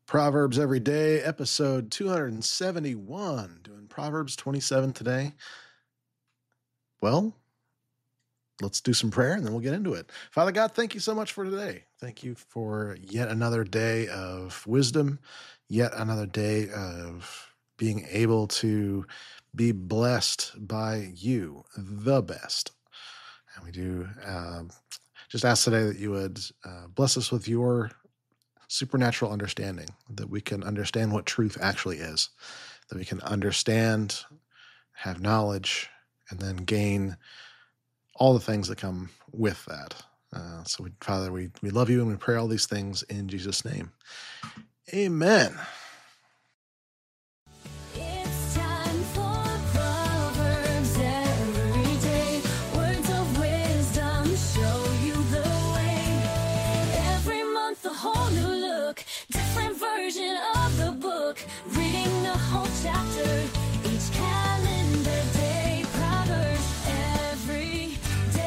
Proverbs Every Day, episode 271. Doing Proverbs 27 today. Well, let's do some prayer and then we'll get into it. Father God, thank you so much for today. Thank you for yet another day of wisdom, yet another day of being able to be blessed by you, the best. And we do just ask today that you would bless us with your supernatural understanding, that we can understand what truth actually is, that we can understand, have knowledge, and then gain all the things that come with that. Father, we love you and we pray all these things in Jesus' name. Amen. It's time for Proverbs every day. Words of wisdom show you the way. Every month a whole new look, different version of the book. Reading the whole chapter each calendar day. Proverbs every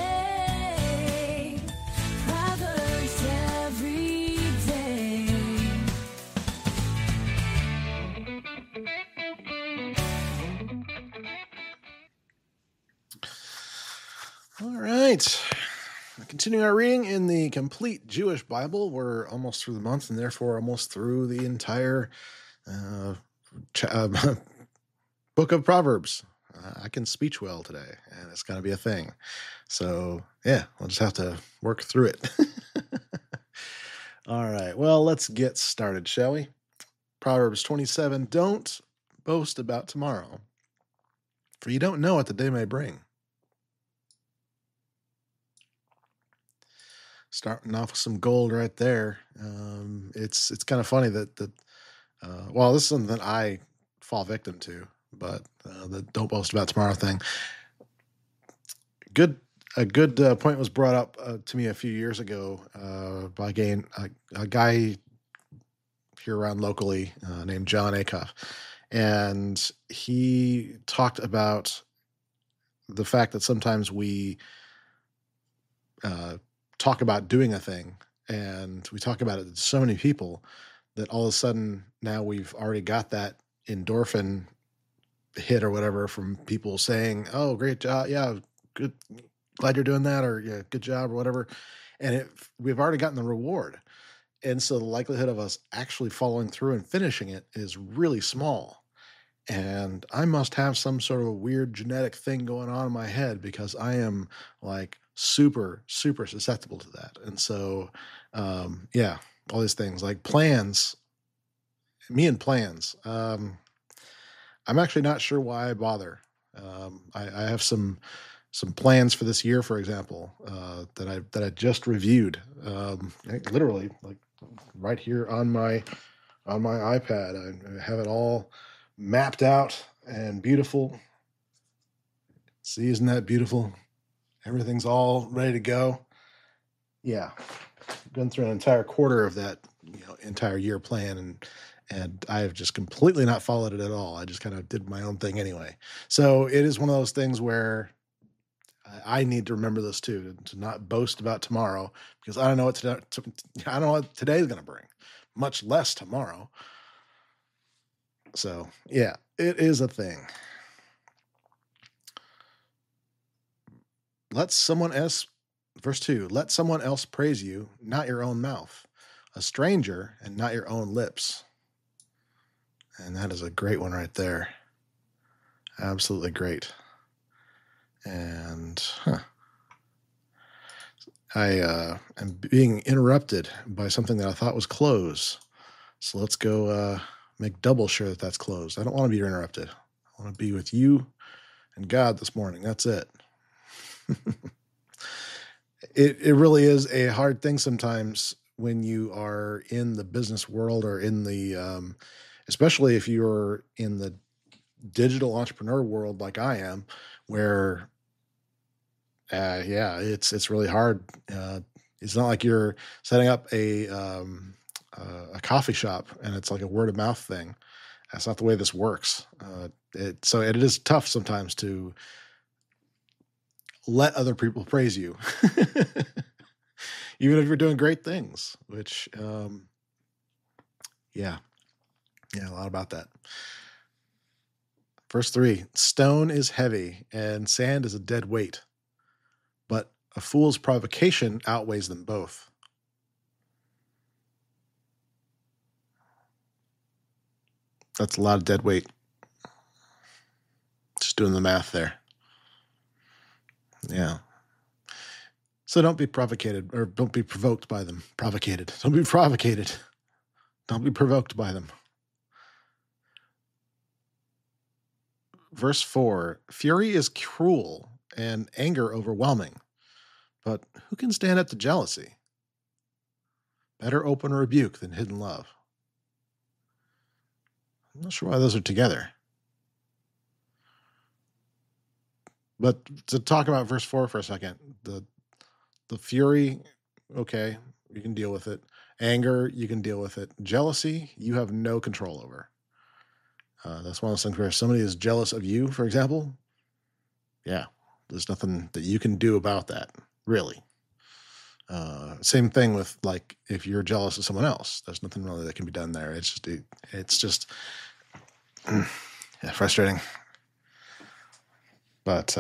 day. Proverbs every day. All right. Continuing our reading in the Complete Jewish Bible, we're almost through the month and therefore almost through the entire book of Proverbs. I can speech well today, and it's going to be a thing. So, yeah, we'll just have to work through it. All right, well, let's get started, shall we? Proverbs 27, don't boast about tomorrow, for you don't know what the day may bring. Starting off with some gold right there. It's kind of funny that this is something that I fall victim to, but the don't boast about tomorrow thing. A good point was brought up to me a few years ago by a guy here around locally named John Acuff, and he talked about the fact that sometimes we talk about doing a thing and we talk about it to so many people that all of a sudden now we've already got that endorphin hit or whatever from people saying, "Oh, great job. Yeah, good. Glad you're doing that," or "Yeah, good job," or whatever. And we've already gotten the reward. And so the likelihood of us actually following through and finishing it is really small. And I must have some sort of weird genetic thing going on in my head because I am like super, super susceptible to that. And so, all these things like plans, me and plans. I'm actually not sure why I bother. I have some plans for this year, for example, that I just reviewed, literally like right here on my iPad. I have it all mapped out and beautiful. See, isn't that beautiful? Everything's all ready to go. Yeah, gone through an entire quarter of that, entire year plan, and I have just completely not followed it at all. I just kind of did my own thing anyway. So it is one of those things where I need to remember this too, to not boast about tomorrow because I don't know I don't know what today is going to bring, much less tomorrow. So yeah, it is a thing. Verse 2, let someone else praise you, not your own mouth, a stranger and not your own lips. And that is a great one right there. Absolutely great. And I am being interrupted by something that I thought was closed. So let's go make double sure that that's closed. I don't want to be interrupted. I want to be with you and God this morning. That's it. It really is a hard thing sometimes when you are in the business world or in the, especially if you're in the digital entrepreneur world like I am, where, it's really hard. It's not like you're setting up a coffee shop and it's like a word of mouth thing. That's not the way this works. So it is tough sometimes to let other people praise you, even if you're doing great things, which, Yeah, a lot about that. Verse 3, stone is heavy and sand is a dead weight, but a fool's provocation outweighs them both. That's a lot of dead weight. Just doing the math there. Yeah. So don't be provocated or don't be provoked by them. Provocated. Don't be provocated. Don't be provoked by them. Verse 4, fury is cruel and anger overwhelming, but who can stand up to jealousy? Better open rebuke than hidden love. I'm not sure why those are together. But to talk about verse 4 for a second, the fury, okay, you can deal with it. Anger, you can deal with it. Jealousy, you have no control over. That's one of those things where if somebody is jealous of you, for example, yeah, there's nothing that you can do about that, really. Same thing with like if you're jealous of someone else, there's nothing really that can be done there. It's just yeah, frustrating. But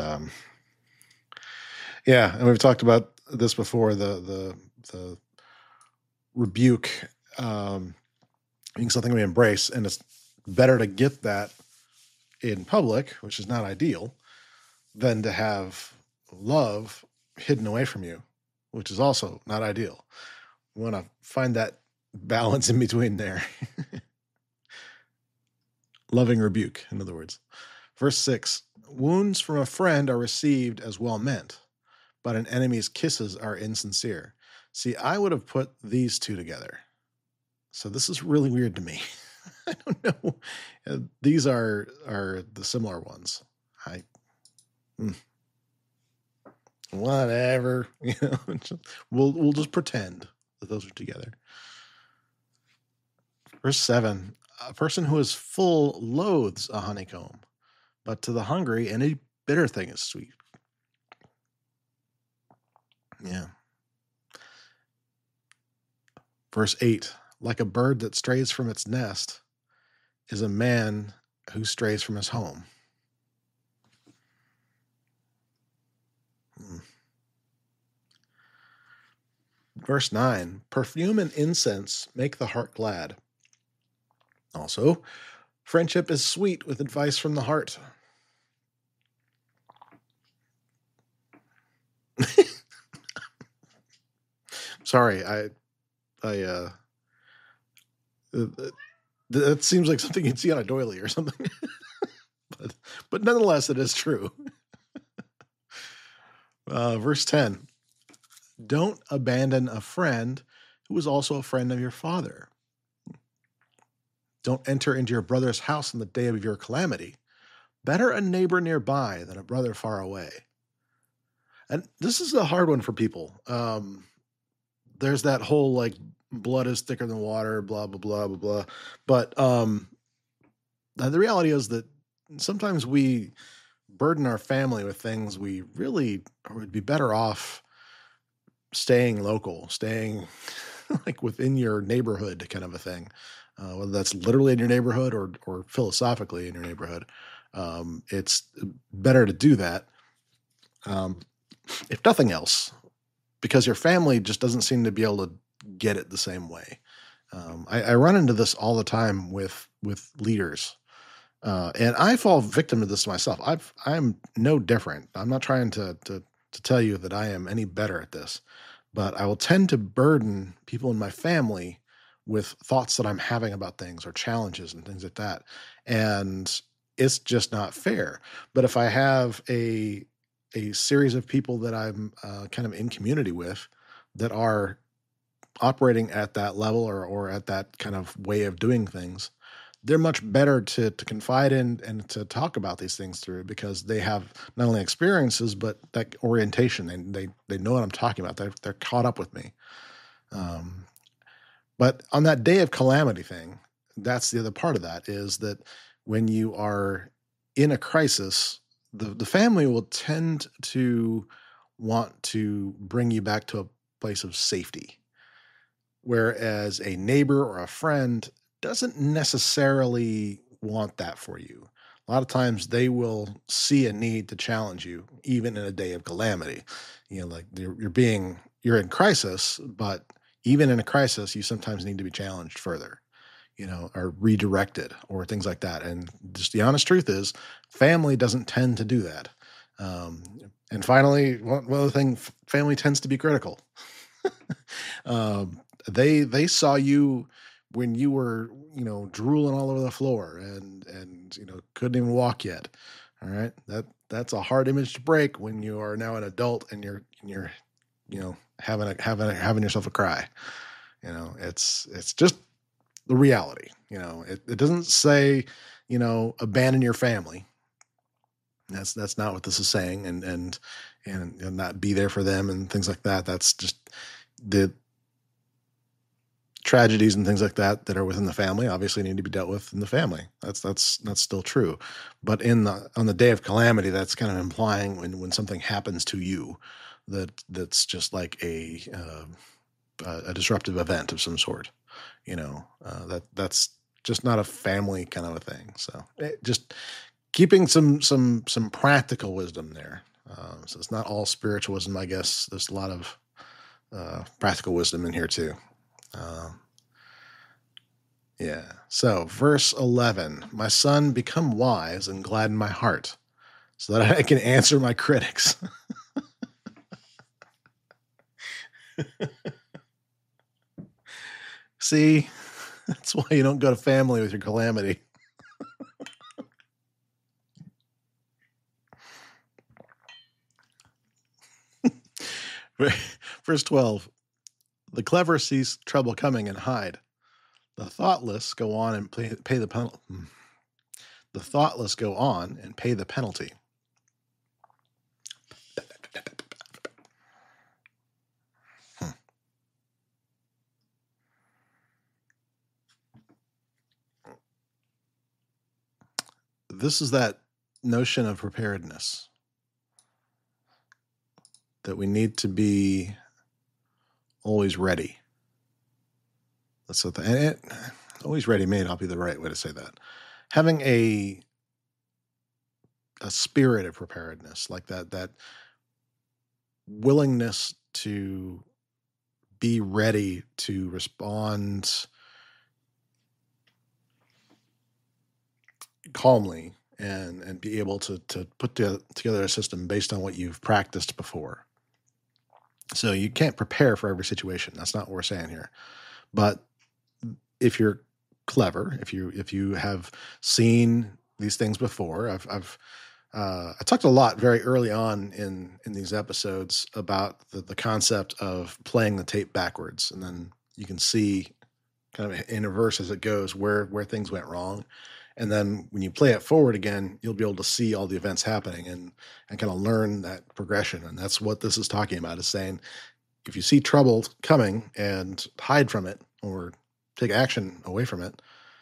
yeah, and we've talked about this before. The rebuke being something we embrace, and it's better to get that in public, which is not ideal, than to have love hidden away from you, which is also not ideal. We want to find that balance in between there. Loving rebuke, in other words. Verse 6, wounds from a friend are received as well meant, but an enemy's kisses are insincere. See, I would have put these two together. So this is really weird to me. I don't know. These are the similar ones. Whatever. You know, we'll just pretend that those are together. Verse 7, a person who is full loathes a honeycomb, but to the hungry any bitter thing is sweet. Yeah. Verse 8, like a bird that strays from its nest is a man who strays from his home. Verse 9, perfume and incense make the heart glad. Also, friendship is sweet with advice from the heart. Sorry, that seems like something you'd see on a doily or something. but nonetheless, it is true. Verse 10, don't abandon a friend who is also a friend of your father. Don't enter into your brother's house in the day of your calamity. Better a neighbor nearby than a brother far away. And this is a hard one for people. There's that whole like blood is thicker than water, blah, blah, blah, blah, blah. But the reality is that sometimes we burden our family with things we really would be better off staying local, staying like within your neighborhood kind of a thing. Whether that's literally in your neighborhood or philosophically in your neighborhood. It's better to do that. If nothing else, because your family just doesn't seem to be able to get it the same way. I run into this all the time with leaders, and I fall victim to this myself. I'm no different. I'm not trying to tell you that I am any better at this, but I will tend to burden people in my family with thoughts that I'm having about things or challenges and things like that, and it's just not fair. But if I have a series of people that I'm kind of in community with that are operating at that level or at that kind of way of doing things, they're much better to confide in and to talk about these things through because they have not only experiences but that orientation and they know what I'm talking about. They're caught up with me. But on that day of calamity thing, that's the other part of that is that when you are in a crisis, the family will tend to want to bring you back to a place of safety. Whereas a neighbor or a friend doesn't necessarily want that for you. A lot of times they will see a need to challenge you, even in a day of calamity. Like you're in crisis, but even in a crisis, you sometimes need to be challenged further, or redirected or things like that. And just the honest truth is, family doesn't tend to do that. Um, and finally, one other thing, family tends to be critical. They saw you when you were, drooling all over the floor and couldn't even walk yet. All right, that's a hard image to break when you are now an adult and you're having yourself a cry. It's just the reality. It doesn't say abandon your family. That's not what this is saying, and not be there for them and things like that. That's just the tragedies and things like that are within the family obviously need to be dealt with in the family. That's still true. But on the day of calamity, that's kind of implying when something happens to you that's just like a disruptive event of some sort. That's just not a family kind of a thing. So just keeping some practical wisdom there. So it's not all spiritualism, I guess. There's a lot of practical wisdom in here too. Yeah. So verse 11, my son, become wise and gladden my heart so that I can answer my critics. See, that's why you don't go to family with your calamity. Verse 12, the clever sees trouble coming and hide. The thoughtless go on and pay the penalty. The thoughtless go on and pay the penalty. This is that notion of preparedness, that we need to be always ready. That's what always ready may not be the right way to say that. Having a spirit of preparedness, like that willingness to be ready to respond calmly and be able to put together a system based on what you've practiced before. So you can't prepare for every situation. That's not what we're saying here. But if you're clever, if you have seen these things before, I talked a lot very early on in these episodes about the concept of playing the tape backwards, and then you can see kind of in reverse as it goes where things went wrong. And then when you play it forward again, you'll be able to see all the events happening and kind of learn that progression. And that's what this is talking about, is saying, if you see trouble coming and hide from it or take action away from it,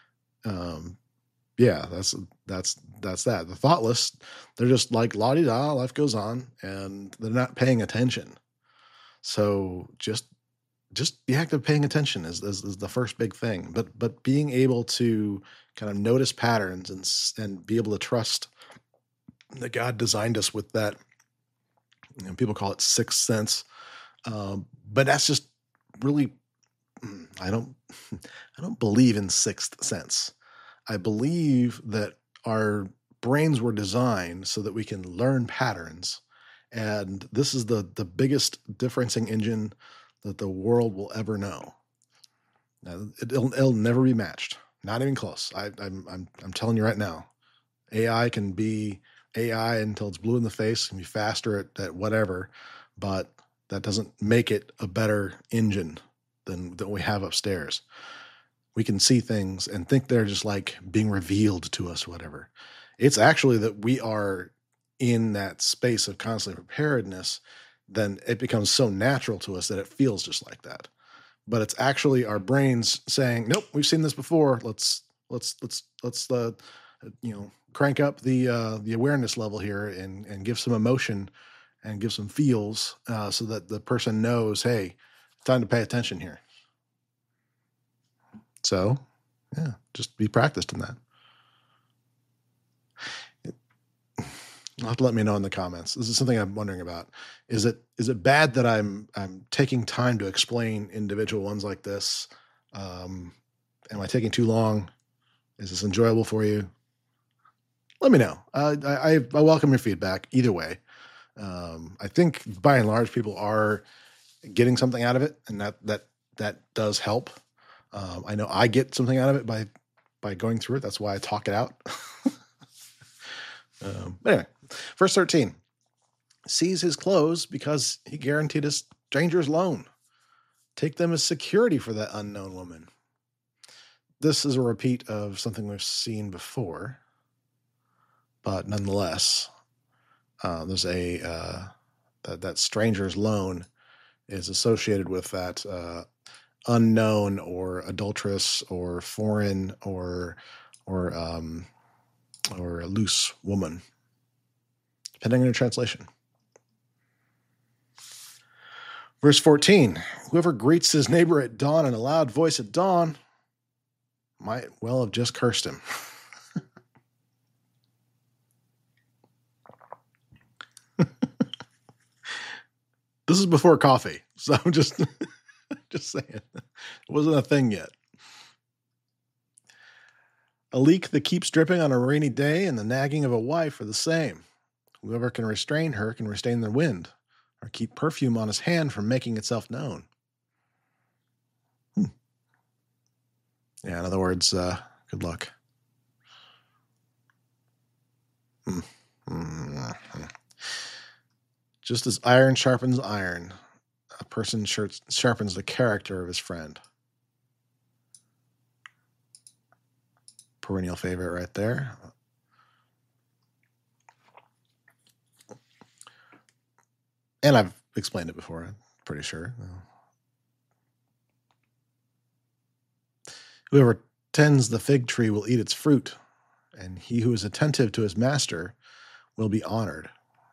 that's that. The thoughtless, they're just like la-di-da, life goes on, and they're not paying attention. So just the act of paying attention is the first big thing. But being able to kind of notice patterns and be able to trust that God designed us with that. People call it sixth sense, but that's just really, I don't believe in sixth sense. I believe that our brains were designed so that we can learn patterns, and this is the biggest differencing engine that the world will ever know. Now, it'll never be matched, not even close. I'm telling you right now, AI can be AI until it's blue in the face, can be faster at whatever, but that doesn't make it a better engine than we have upstairs. We can see things and think they're just like being revealed to us, whatever. It's actually that we are in that space of constant preparedness, then it becomes so natural to us that it feels just like that. But it's actually our brains saying, "Nope, we've seen this before. Let's crank up the awareness level here and give some emotion and give some feels so that the person knows, hey, time to pay attention here." So Yeah, just be practiced in that. You'll have to let me know in the comments. This is something I'm wondering about. Is it bad that I'm taking time to explain individual ones like this? Um, am I taking too long? Is this enjoyable for you? Let me know. I welcome your feedback either way. I think by and large people are getting something out of it, and that does help. I know I get something out of it by going through it. That's why I talk it out. But anyway, verse 13: seize his clothes because he guaranteed a stranger's loan. Take them as security for that unknown woman. This is a repeat of something we've seen before, but nonetheless, there's that stranger's loan is associated with that unknown or adulterous or foreign or a loose woman, depending on your translation. Verse 14: whoever greets his neighbor at dawn in a loud voice at dawn might well have just cursed him. This is before coffee, so I'm just saying, it wasn't a thing yet. A leak that keeps dripping on a rainy day and the nagging of a wife are the same. Whoever can restrain her can restrain the wind, or keep perfume on his hand from making itself known. Yeah, in other words, good luck. Just as iron sharpens iron, a person sharpens the character of his friend. Perennial favorite right there. And I've explained it before, I'm pretty sure. Whoever tends the fig tree will eat its fruit, and he who is attentive to his master will be honored.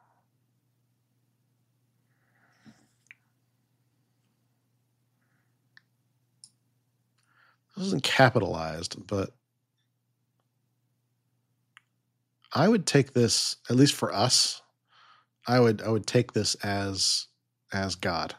This isn't capitalized, but I would take this, at least for us, I would take this as God.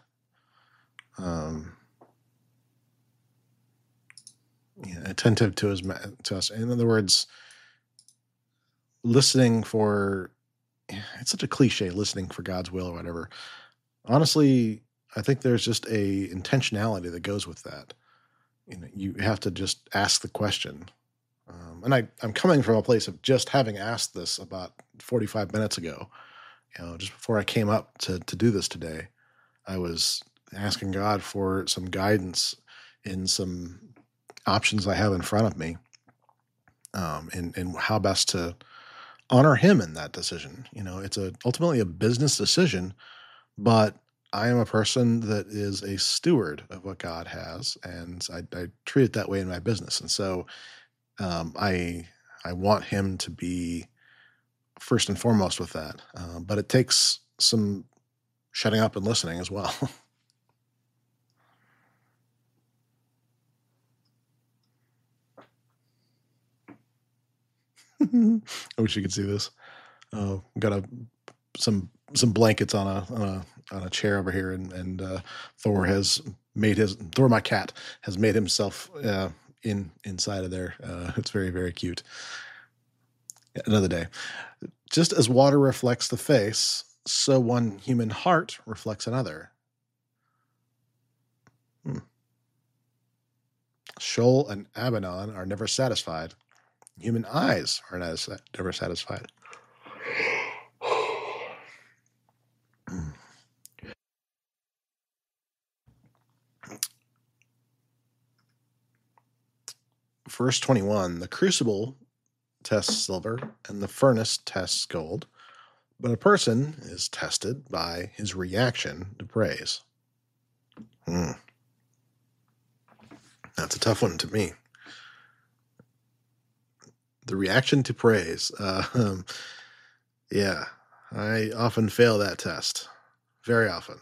Attentive to us. In other words, listening for, it's such a cliche, listening for God's will or whatever. Honestly, I think there's just a intentionality that goes with that. You have to just ask the question. And I'm coming from a place of just having asked this about 45 minutes ago. Just before I came up to do this today, I was asking God for some guidance in some options I have in front of me, and how best to honor Him in that decision. It's ultimately a business decision, but I am a person that is a steward of what God has, and I treat it that way in my business. And so I want Him to be first and foremost with that. But it takes some shutting up and listening as well. I wish you could see this. Got some blankets on a chair over here, and Thor my cat has made himself inside of there. It's very, very cute. Another day. Just as water reflects the face, so one human heart reflects another. Sheol and Abaddon are never satisfied. Human eyes are never satisfied. Verse 21, the crucible tests silver and the furnace tests gold, but a person is tested by his reaction to praise. That's a tough one to me. The reaction to praise. Yeah, I often fail that test, very often,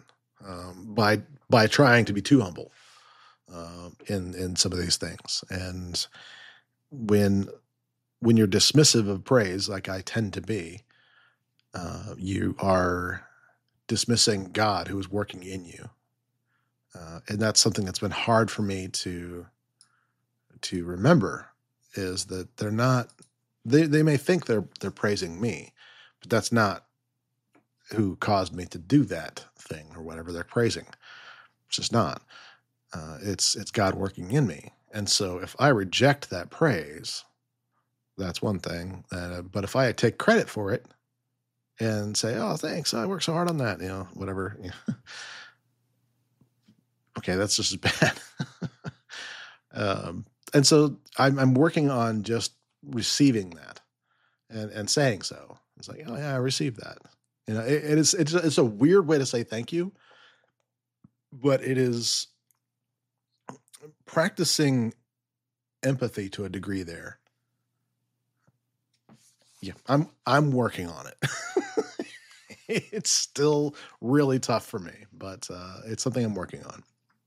by trying to be too humble in some of these things. And when when you're dismissive of praise, like I tend to be, you are dismissing God who is working in you, and that's something that's been hard for me to remember. Is that they're not they may think they're praising me, but that's not who caused me to do that thing or whatever they're praising. It's just not. It's God working in me, and so if I reject that praise, that's one thing. But if I take credit for it and say, "Oh, thanks, I worked so hard on that," whatever. Okay, that's just as bad. And so I'm working on just receiving that and saying so. It's like, oh yeah, I received that. It's a weird way to say thank you, but it is practicing empathy to a degree there. Yeah, I'm working on it. It's still really tough for me, but it's something I'm working on.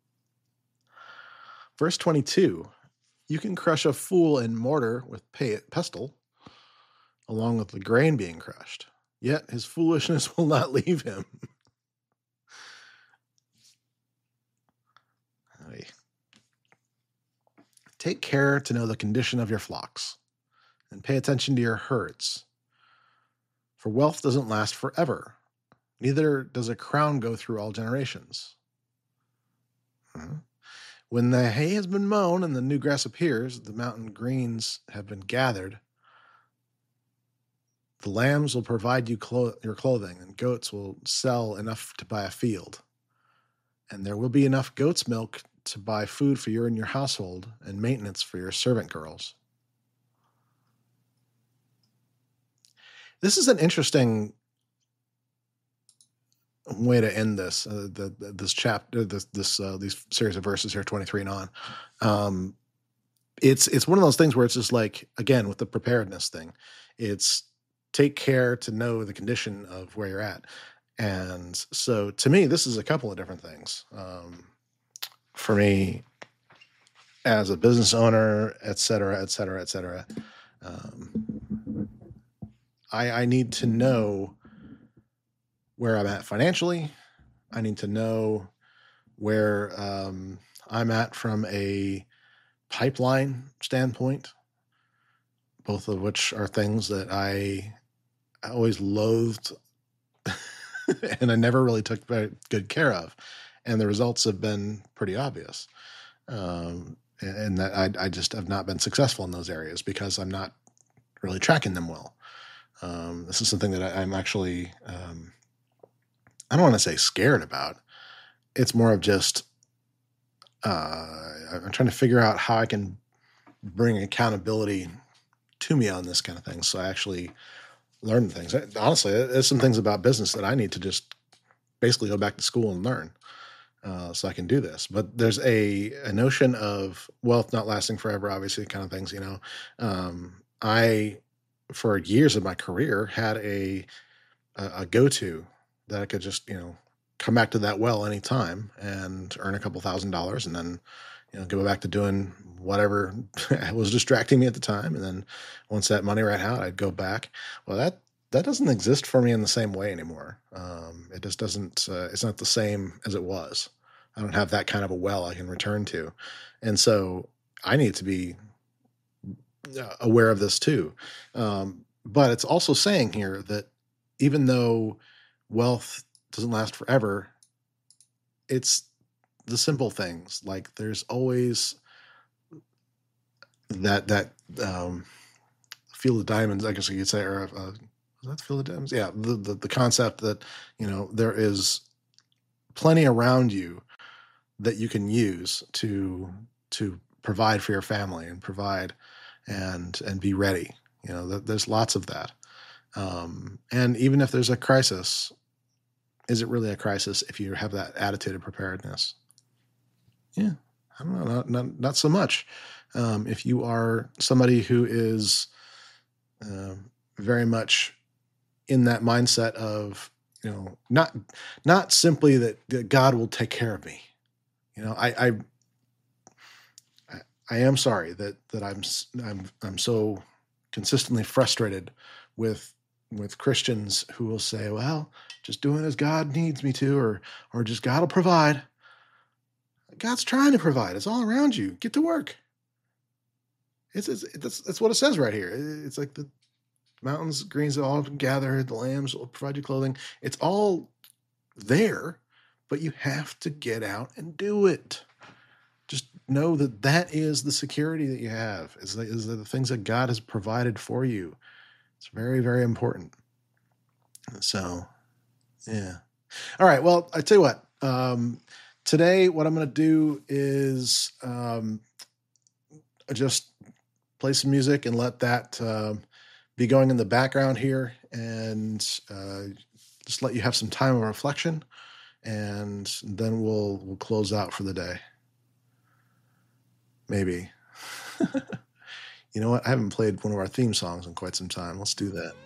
Verse 22, you can crush a fool in mortar with pestle, along with the grain being crushed. Yet his foolishness will not leave him. Ay. Take care to know the condition of your flocks, and pay attention to your herds. For wealth doesn't last forever, neither does a crown go through all generations. Mhm. When the hay has been mown and the new grass appears, the mountain greens have been gathered. The lambs will provide you your clothing, and goats will sell enough to buy a field. And there will be enough goat's milk to buy food for you and your household, and maintenance for your servant girls. This is an interesting way to end this this chapter, these series of verses here, 23 and on. It's one of those things where it's just like, again, with the preparedness thing, it's take care to know the condition of where you're at. And so to me, this is a couple of different things. For me, as a business owner, et cetera, et cetera, et cetera, I need to know where I'm at financially. I need to know where I'm at from a pipeline standpoint, both of which are things that I always loathed and I never really took very good care of. And the results have been pretty obvious. And that I just have not been successful in those areas because I'm not really tracking them well. This is something that I'm actually, I don't want to say scared about. It's more of just, I'm trying to figure out how I can bring accountability to me on this kind of thing. So I actually learn things. Honestly, there's some things about business that I need to just basically go back to school and learn. So I can do this. But there's a notion of wealth not lasting forever, obviously, kind of things, I, for years of my career, had a go-to that I could just, come back to that well anytime and earn a couple $1,000 and then, go back to doing whatever was distracting me at the time. And then once that money ran out, I'd go back. Well, that doesn't exist for me in the same way anymore. It just doesn't, it's not the same as it was. I don't have that kind of a well I can return to. And so I need to be aware of this too. But it's also saying here that even though wealth doesn't last forever, it's the simple things. Like there's always that field of diamonds, I guess you could say, or is that field of diamonds? Yeah, the concept that there is plenty around you that you can use to provide for your family and provide and be ready. There's lots of that. And even if there's a crisis, is it really a crisis if you have that attitude of preparedness? Yeah, I don't know, not so much. If you are somebody who is very much in that mindset of, not simply that God will take care of me. I I am sorry that I'm so consistently frustrated with Christians who will say, "Well, just doing as God needs me to, or just God will provide." God's trying to provide. It's all around you. Get to work. That's what it says right here. It's like the mountains, greens all gather, the lambs will provide you clothing. It's all there, but you have to get out and do it. Just know that that is the security that you have, is the things that God has provided for you. It's very, very important. So, yeah. All right. Well, I tell you what, today, what I'm going to do is just play some music and let that be going in the background here, and just let you have some time of reflection, and then we'll close out for the day. Maybe. You know what? I haven't played one of our theme songs in quite some time. Let's do that.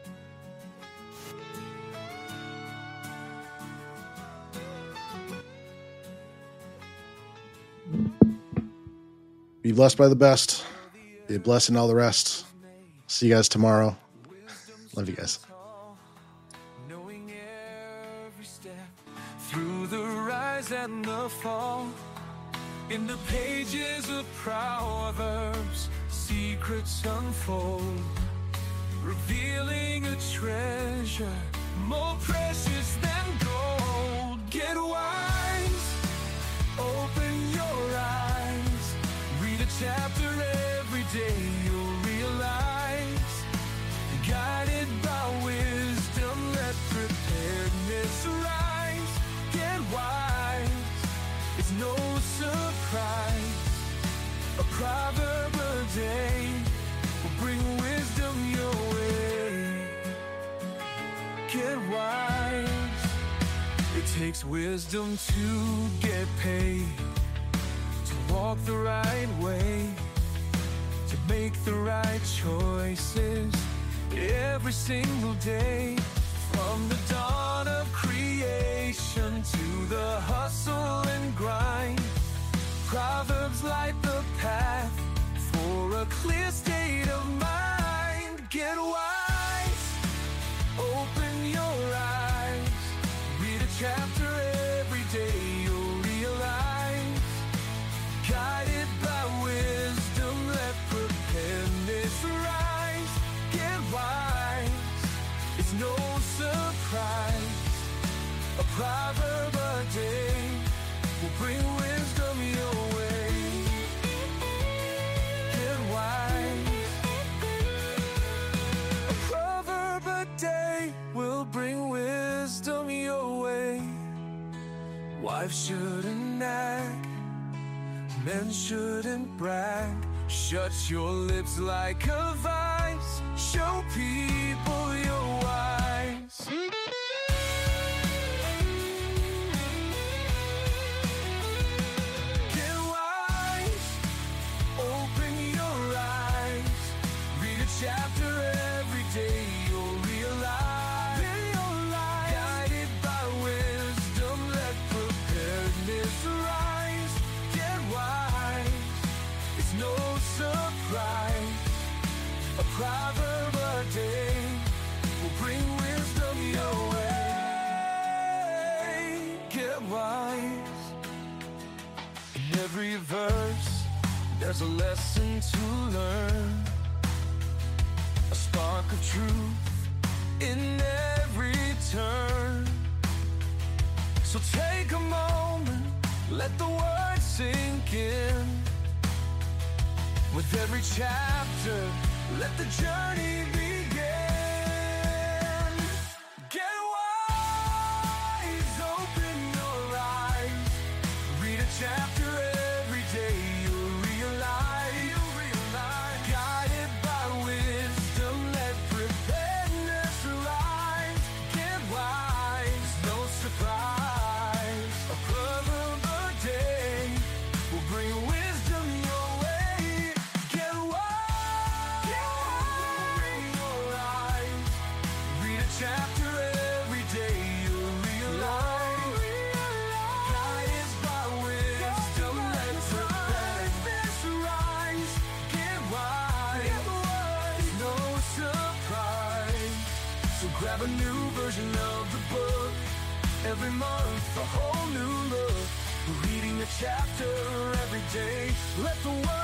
Be blessed by the best. Be blessed in all the rest. See you guys tomorrow. Love you guys. Knowing every step through the rise and the fall, in the pages of Proverbs, secrets unfold, revealing a treasure more precious than gold. Get wise, open your eyes, read a chapter every day, you'll realize, guided by wisdom, let preparedness rise. Get wise, it's no surprise, a proverb a day will bring wisdom your way. Get wise, it takes wisdom to get paid, to walk the right way, to make the right choices every single day. From the dawn of creation to the hustle and grind, Proverbs light the path for a clear state of mind. Get wise, open your eyes, read a chapter every day, you'll realize, guided by wisdom, let preparedness rise. Get wise, it's no surprise, a proverb a day will bring wisdom your way. Get wise, a proverb a day will bring wisdom your way. Wives shouldn't nag, men shouldn't brag. Shut your lips like a vice, show people you're wise. Get wise, open your eyes, read a chapter every day, you'll realize, guided by wisdom, let preparedness rise. Get wise, it's no surprise, a proverb a day will bring wisdom your way. Get wise, in every verse there's a lesson to learn, a spark of truth in every turn. So take a moment, let the words sink in. With every chapter, let the journey begin. Get wise, open your eyes, read a chapter every day, you'll realize, guided by wisdom, let preparedness rise. Get wise, no surprise, a proverb a day will bring wisdom your way. Get wise, a new version of the book. Every month, a whole new look. Reading a chapter every day. Let the world